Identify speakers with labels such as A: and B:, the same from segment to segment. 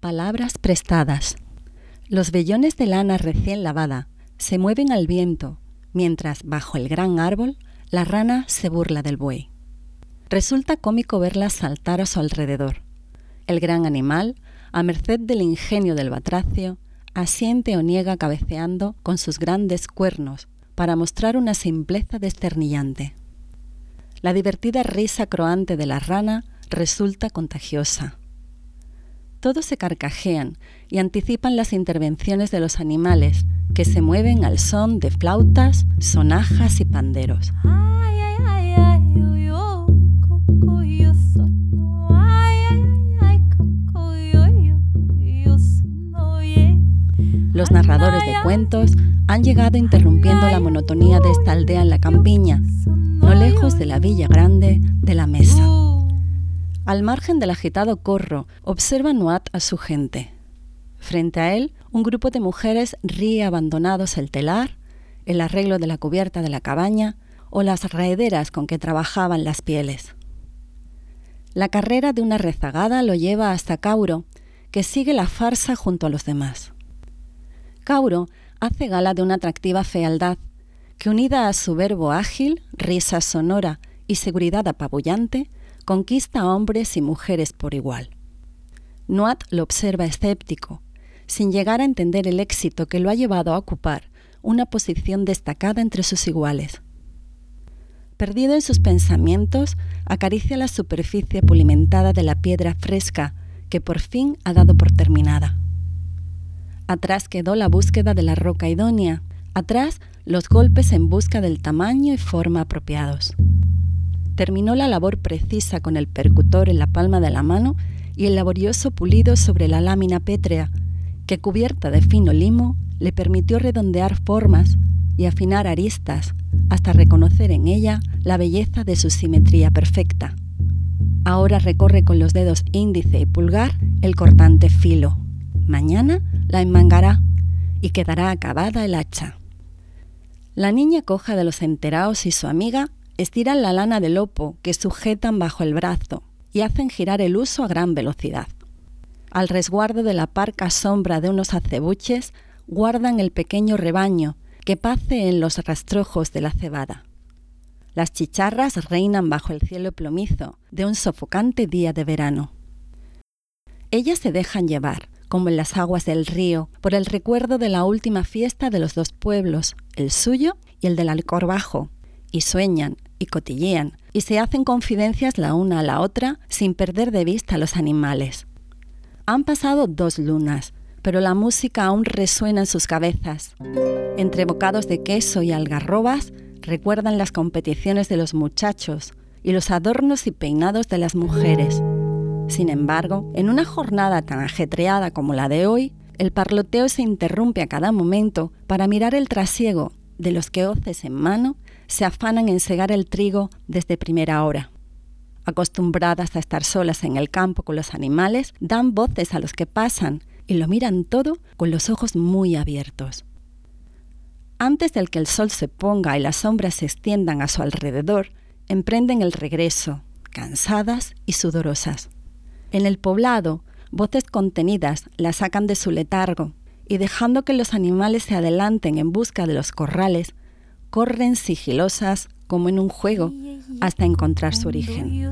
A: Palabras prestadas. Los vellones de lana recién lavada se mueven al viento, mientras, bajo el gran árbol, la rana se burla del buey. Resulta cómico verla saltar a su alrededor. El gran animal, a merced del ingenio del batracio, asiente o niega cabeceando con sus grandes cuernos para mostrar una simpleza desternillante. La divertida risa croante de la rana resulta contagiosa. Todos se carcajean y anticipan las intervenciones de los animales que se mueven al son de flautas, sonajas y panderos. Los narradores de cuentos han llegado interrumpiendo la monotonía de esta aldea en la campiña, no lejos de la villa grande de la Mesa. Al margen del agitado corro, observa Nuat a su gente. Frente a él, un grupo de mujeres ríe abandonados el telar, el arreglo de la cubierta de la cabaña o las raederas con que trabajaban las pieles. La carrera de una rezagada lo lleva hasta Cauro, que sigue la farsa junto a los demás. Cauro hace gala de una atractiva fealdad que, unida a su verbo ágil, risa sonora y seguridad apabullante, conquista a hombres y mujeres por igual. Nuat lo observa escéptico, sin llegar a entender el éxito que lo ha llevado a ocupar una posición destacada entre sus iguales. Perdido en sus pensamientos, acaricia la superficie pulimentada de la piedra fresca que por fin ha dado por terminada. Atrás quedó la búsqueda de la roca idónea, atrás los golpes en busca del tamaño y forma apropiados. Terminó la labor precisa con el percutor en la palma de la mano y el laborioso pulido sobre la lámina pétrea, que cubierta de fino limo le permitió redondear formas y afinar aristas hasta reconocer en ella la belleza de su simetría perfecta. Ahora recorre con los dedos índice y pulgar el cortante filo. Mañana la enmangará y quedará acabada el hacha. La niña coja de los enteraos y su amiga estiran la lana de lopo que sujetan bajo el brazo y hacen girar el huso a gran velocidad. Al resguardo de la parca sombra de unos acebuches, guardan el pequeño rebaño que pace en los rastrojos de la cebada. Las chicharras reinan bajo el cielo plomizo de un sofocante día de verano. Ellas se dejan llevar, como en las aguas del río, por el recuerdo de la última fiesta de los dos pueblos, el suyo y el del Alcorbajo, y sueñan y cotillean y se hacen confidencias la una a la otra sin perder de vista a los animales. Han pasado 2 lunas, pero la música aún resuena en sus cabezas. Entre bocados de queso y algarrobas recuerdan las competiciones de los muchachos y los adornos y peinados de las mujeres. Sin embargo, en una jornada tan ajetreada como la de hoy, el parloteo se interrumpe a cada momento para mirar el trasiego de los que, hoces en mano, se afanan en segar el trigo desde primera hora. Acostumbradas a estar solas en el campo con los animales, dan voces a los que pasan y lo miran todo con los ojos muy abiertos. Antes del que el sol se ponga y las sombras se extiendan a su alrededor, emprenden el regreso, cansadas y sudorosas. En el poblado, voces contenidas las sacan de su letargo y, dejando que los animales se adelanten en busca de los corrales, corren sigilosas como en un juego hasta encontrar su origen.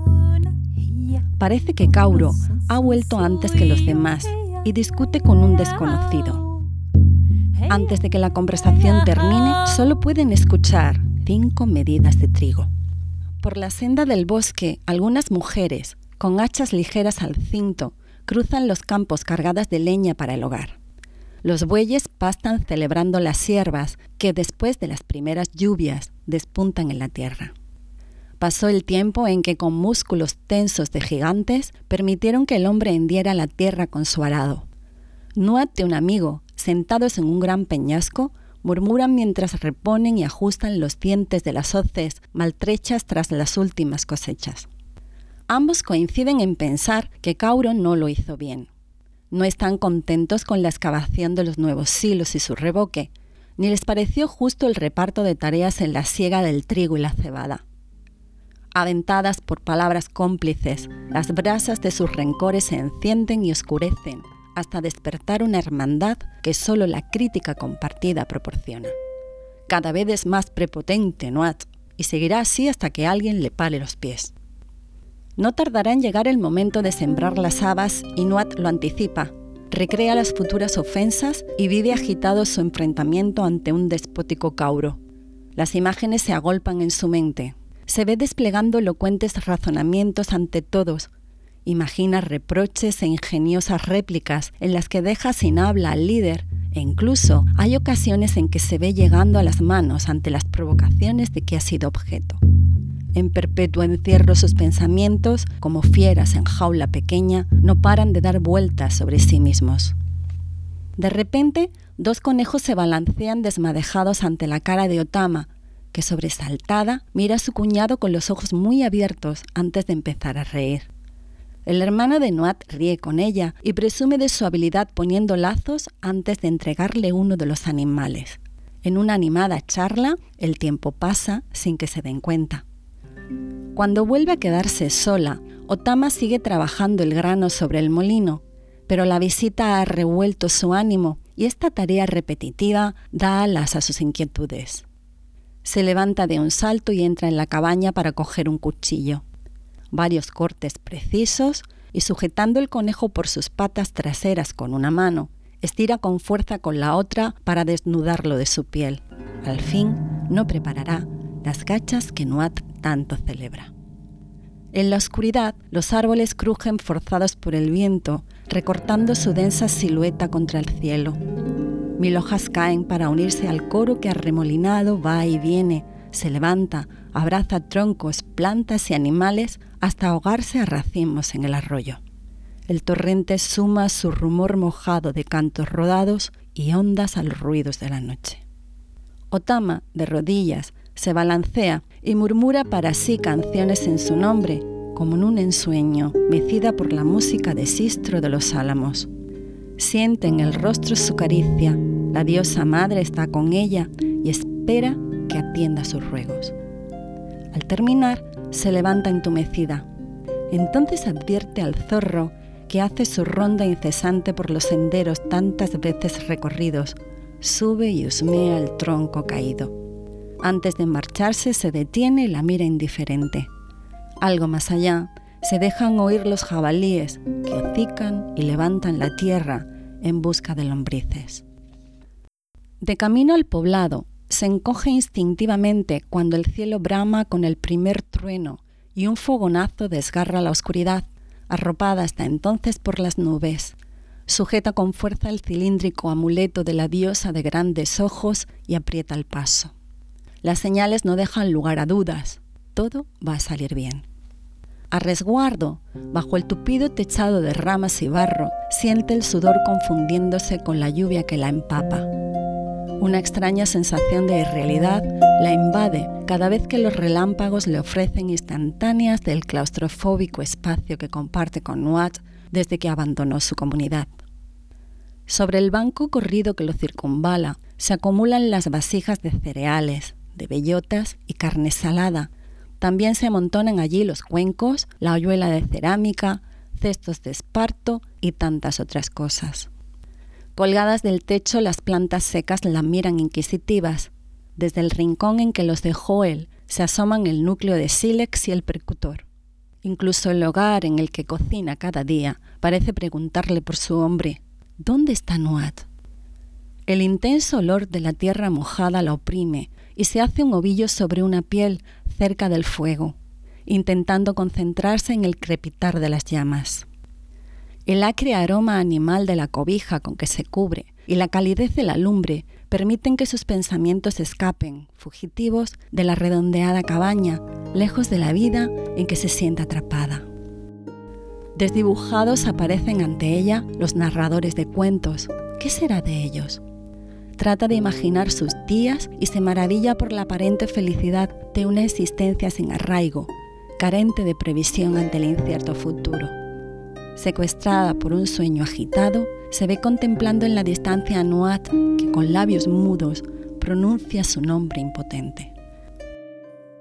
A: Parece que Cauro ha vuelto antes que los demás y discute con un desconocido. Antes de que la conversación termine, solo pueden escuchar 5 medidas de trigo. Por la senda del bosque, algunas mujeres, con hachas ligeras al cinto, cruzan los campos cargadas de leña para el hogar. Los bueyes pastan celebrando las siervas que, después de las primeras lluvias, despuntan en la tierra. Pasó el tiempo en que, con músculos tensos de gigantes, permitieron que el hombre hendiera la tierra con su arado. Nuat y un amigo, sentados en un gran peñasco, murmuran mientras reponen y ajustan los dientes de las hoces maltrechas tras las últimas cosechas. Ambos coinciden en pensar que Cauro no lo hizo bien. No están contentos con la excavación de los nuevos silos y su revoque, ni les pareció justo el reparto de tareas en la siega del trigo y la cebada. Aventadas por palabras cómplices, las brasas de sus rencores se encienden y oscurecen hasta despertar una hermandad que solo la crítica compartida proporciona. Cada vez es más prepotente Nuad y seguirá así hasta que alguien le pare los pies. No tardará en llegar el momento de sembrar las habas y Nuad lo anticipa. Recrea las futuras ofensas y vive agitado su enfrentamiento ante un despótico Cauro. Las imágenes se agolpan en su mente. Se ve desplegando elocuentes razonamientos ante todos. Imagina reproches e ingeniosas réplicas en las que deja sin habla al líder e incluso hay ocasiones en que se ve llegando a las manos ante las provocaciones de que ha sido objeto. En perpetuo encierro sus pensamientos, como fieras en jaula pequeña, no paran de dar vueltas sobre sí mismos. De repente, 2 conejos se balancean desmadejados ante la cara de Otama, que sobresaltada mira a su cuñado con los ojos muy abiertos antes de empezar a reír. El hermano de Nuad ríe con ella y presume de su habilidad poniendo lazos antes de entregarle uno de los animales. En una animada charla, el tiempo pasa sin que se den cuenta. Cuando vuelve a quedarse sola, Otama sigue trabajando el grano sobre el molino, pero la visita ha revuelto su ánimo y esta tarea repetitiva da alas a sus inquietudes. Se levanta de un salto y entra en la cabaña para coger un cuchillo. Varios cortes precisos y sujetando el conejo por sus patas traseras con una mano, estira con fuerza con la otra para desnudarlo de su piel. Al fin, no preparará las gachas que Nuad tanto celebra. En la oscuridad, los árboles crujen forzados por el viento, recortando su densa silueta contra el cielo. 1000 hojas caen para unirse al coro que arremolinado va y viene, se levanta, abraza troncos, plantas y animales hasta ahogarse a racimos en el arroyo. El torrente suma su rumor mojado de cantos rodados y ondas a los ruidos de la noche. Otama, de rodillas, se balancea y murmura para sí canciones en su nombre, como en un ensueño, mecida por la música de Sistro de los Álamos. Siente en el rostro su caricia, la diosa madre está con ella y espera que atienda sus ruegos. Al terminar, se levanta entumecida. Entonces advierte al zorro que hace su ronda incesante por los senderos tantas veces recorridos, sube y husmea el tronco caído. Antes de marcharse se detiene y la mira indiferente. Algo más allá, se dejan oír los jabalíes que hocican y levantan la tierra en busca de lombrices. De camino al poblado, se encoge instintivamente cuando el cielo brama con el primer trueno y un fogonazo desgarra la oscuridad, arropada hasta entonces por las nubes. Sujeta con fuerza el cilíndrico amuleto de la diosa de grandes ojos y aprieta el paso. Las señales no dejan lugar a dudas. Todo va a salir bien. A resguardo, bajo el tupido techado de ramas y barro, siente el sudor confundiéndose con la lluvia que la empapa. Una extraña sensación de irrealidad la invade cada vez que los relámpagos le ofrecen instantáneas del claustrofóbico espacio que comparte con Nuad desde que abandonó su comunidad. Sobre el banco corrido que lo circunvala se acumulan las vasijas de cereales, de bellotas y carne salada. También se amontonan allí los cuencos, la hoyuela de cerámica, cestos de esparto y tantas otras cosas. Colgadas del techo, las plantas secas la miran inquisitivas. Desde el rincón en que los dejó él, se asoman el núcleo de sílex y el percutor. Incluso el hogar en el que cocina cada día parece preguntarle por su hombre. ¿Dónde está Nuad? El intenso olor de la tierra mojada la oprime y se hace un ovillo sobre una piel cerca del fuego, intentando concentrarse en el crepitar de las llamas. El acre aroma animal de la cobija con que se cubre y la calidez de la lumbre permiten que sus pensamientos escapen, fugitivos, de la redondeada cabaña, lejos de la vida en que se siente atrapada. Desdibujados aparecen ante ella los narradores de cuentos. ¿Qué será de ellos? Trata de imaginar sus días y se maravilla por la aparente felicidad de una existencia sin arraigo, carente de previsión ante el incierto futuro. Secuestrada por un sueño agitado, se ve contemplando en la distancia a Nuad, que con labios mudos pronuncia su nombre impotente.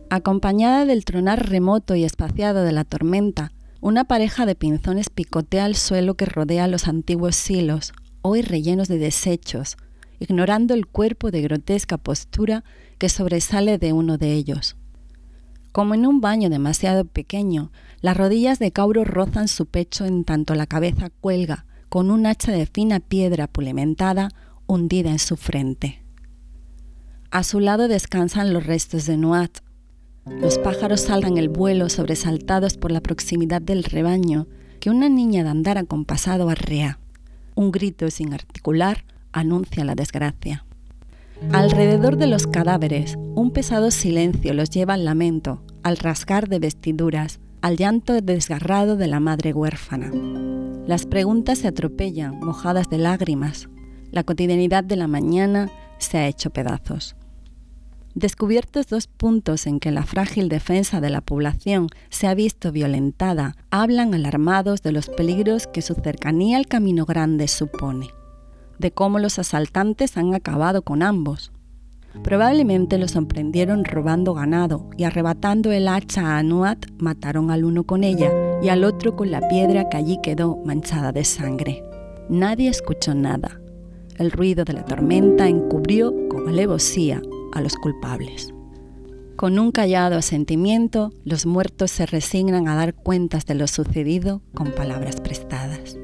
A: Acompañada del tronar remoto y espaciado de la tormenta, una pareja de pinzones picotea el suelo que rodea los antiguos silos, hoy rellenos de desechos, ignorando el cuerpo de grotesca postura que sobresale de uno de ellos. Como en un baño demasiado pequeño, las rodillas de Kauro rozan su pecho en tanto la cabeza cuelga, con un hacha de fina piedra pulimentada hundida en su frente. A su lado descansan los restos de Nuat. Los pájaros saltan el vuelo sobresaltados por la proximidad del rebaño que una niña de andar acompasado arrea. Un grito sin articular anuncia la desgracia. Alrededor de los cadáveres, un pesado silencio los lleva al lamento, al rasgar de vestiduras, al llanto desgarrado de la madre huérfana. Las preguntas se atropellan, mojadas de lágrimas. La cotidianidad de la mañana se ha hecho pedazos. Descubiertos 2 puntos en que la frágil defensa de la población se ha visto violentada, hablan alarmados de los peligros que su cercanía al Camino Grande supone, de cómo los asaltantes han acabado con ambos. Probablemente los sorprendieron robando ganado y arrebatando el hacha a Nuat mataron al uno con ella y al otro con la piedra que allí quedó manchada de sangre. Nadie escuchó nada. El ruido de la tormenta encubrió con alevosía a los culpables. Con un callado asentimiento, los muertos se resignan a dar cuentas de lo sucedido con palabras prestadas.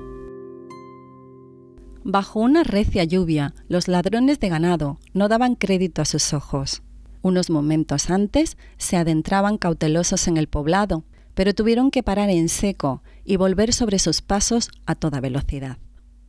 A: Bajo una recia lluvia, los ladrones de ganado no daban crédito a sus ojos. Unos momentos antes se adentraban cautelosos en el poblado, pero tuvieron que parar en seco y volver sobre sus pasos a toda velocidad.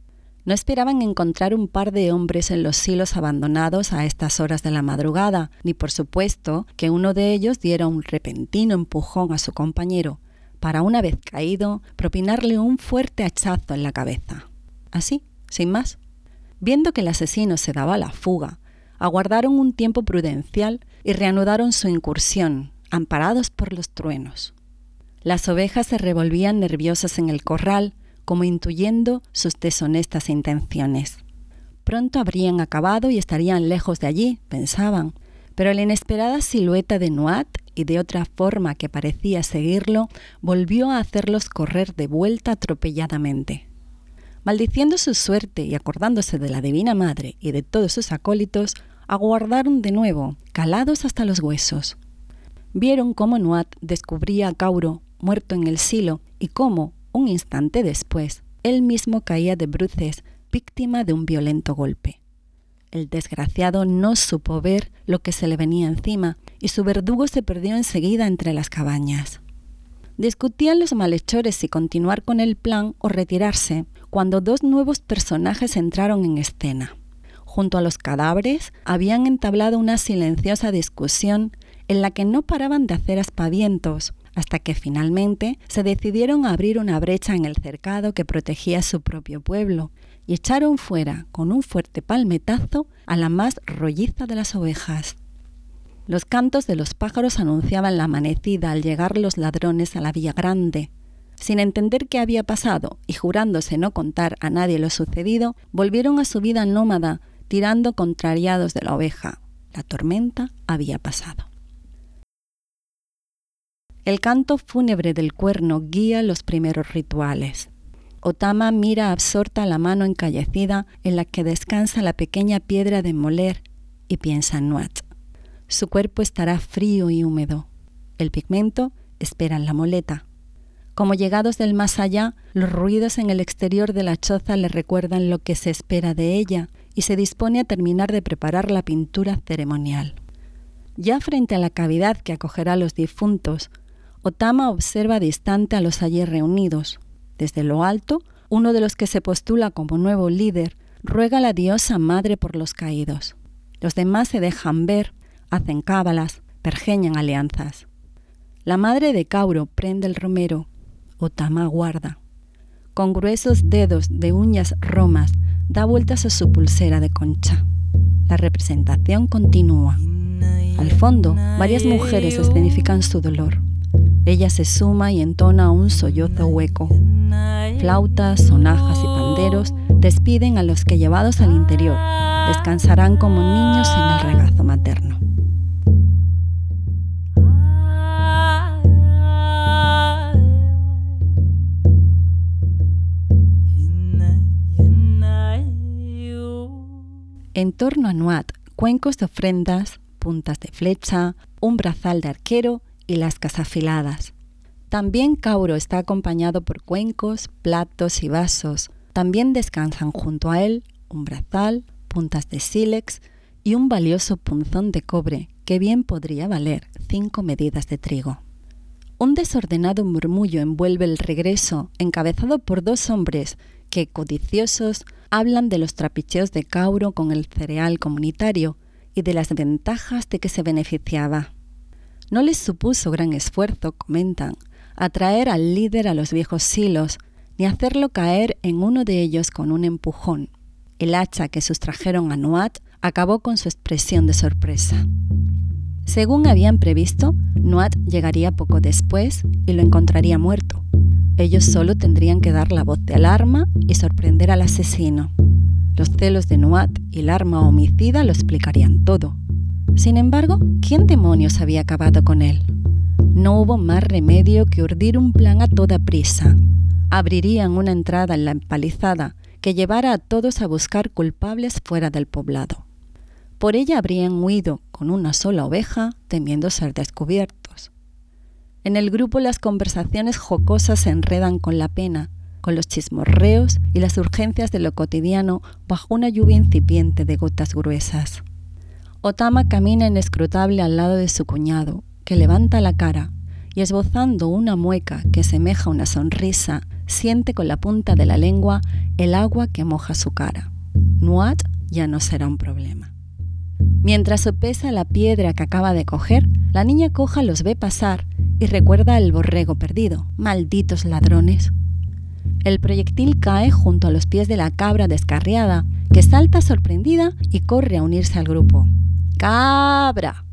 A: No esperaban encontrar un par de hombres en los silos abandonados a estas horas de la madrugada, ni por supuesto que uno de ellos diera un repentino empujón a su compañero, para una vez caído, propinarle un fuerte hachazo en la cabeza. Así, sin más. Viendo que el asesino se daba a la fuga, aguardaron un tiempo prudencial y reanudaron su incursión, amparados por los truenos. Las ovejas se revolvían nerviosas en el corral, como intuyendo sus deshonestas intenciones. Pronto habrían acabado y estarían lejos de allí, pensaban, pero la inesperada silueta de Nuat y de otra forma que parecía seguirlo, volvió a hacerlos correr de vuelta atropelladamente. Maldiciendo su suerte y acordándose de la Divina Madre y de todos sus acólitos, aguardaron de nuevo, calados hasta los huesos. Vieron cómo Nuat descubría a Kauro muerto en el silo y cómo, un instante después, él mismo caía de bruces, víctima de un violento golpe. El desgraciado no supo ver lo que se le venía encima y su verdugo se perdió enseguida entre las cabañas. Discutían los malhechores si continuar con el plan o retirarse, cuando 2 nuevos personajes entraron en escena. Junto a los cadáveres habían entablado una silenciosa discusión en la que no paraban de hacer aspavientos, hasta que finalmente se decidieron a abrir una brecha en el cercado que protegía su propio pueblo y echaron fuera con un fuerte palmetazo a la más rolliza de las ovejas. Los cantos de los pájaros anunciaban la amanecida al llegar los ladrones a la Villa Grande. Sin entender qué había pasado y jurándose no contar a nadie lo sucedido, volvieron a su vida nómada, tirando contrariados de la oveja. La tormenta había pasado. El canto fúnebre del cuerno guía los primeros rituales. Otama mira absorta la mano encallecida en la que descansa la pequeña piedra de moler y piensa en Nuat. Su cuerpo estará frío y húmedo. El pigmento espera en la moleta. Como llegados del más allá, los ruidos en el exterior de la choza le recuerdan lo que se espera de ella y se dispone a terminar de preparar la pintura ceremonial. Ya frente a la cavidad que acogerá a los difuntos, Otama observa distante a los allí reunidos. Desde lo alto, uno de los que se postula como nuevo líder ruega a la diosa madre por los caídos. Los demás se dejan ver, hacen cábalas, pergeñan alianzas. La madre de Kauro prende el romero. Otama aguarda. Con gruesos dedos de uñas romas, da vueltas a su pulsera de concha. La representación continúa. Al fondo, varias mujeres escenifican su dolor. Ella se suma y entona un sollozo hueco. Flautas, sonajas y panderos despiden a los que, llevados al interior, descansarán como niños en el regazo materno. En torno a Nuad, cuencos de ofrendas, puntas de flecha, un brazal de arquero y lascas afiladas. También Cauro está acompañado por cuencos, platos y vasos. También descansan junto a él un brazal, puntas de sílex y un valioso punzón de cobre que bien podría valer 5 medidas de trigo. Un desordenado murmullo envuelve el regreso, encabezado por 2 hombres que, codiciosos, hablan de los trapicheos de Cauro con el cereal comunitario y de las ventajas de que se beneficiaba. No les supuso gran esfuerzo, comentan, atraer al líder a los viejos silos, ni hacerlo caer en uno de ellos con un empujón. El hacha que sustrajeron a Nuad acabó con su expresión de sorpresa. Según habían previsto, Nuad llegaría poco después y lo encontraría muerto. Ellos solo tendrían que dar la voz de alarma y sorprender al asesino. Los celos de Nuad y el arma homicida lo explicarían todo. Sin embargo, ¿quién demonios había acabado con él? No hubo más remedio que urdir un plan a toda prisa. Abrirían una entrada en la empalizada que llevara a todos a buscar culpables fuera del poblado. Por ella habrían huido con una sola oveja, temiendo ser descubiertos. En el grupo las conversaciones jocosas se enredan con la pena, con los chismorreos y las urgencias de lo cotidiano bajo una lluvia incipiente de gotas gruesas. Otama camina inescrutable al lado de su cuñado, que levanta la cara y esbozando una mueca que semeja una sonrisa, siente con la punta de la lengua el agua que moja su cara. Nuad ya no será un problema. Mientras sopesa la piedra que acaba de coger, la niña coja los ve pasar y recuerda el borrego perdido. ¡Malditos ladrones! El proyectil cae junto a los pies de la cabra descarriada, que salta sorprendida y corre a unirse al grupo. ¡Cabra!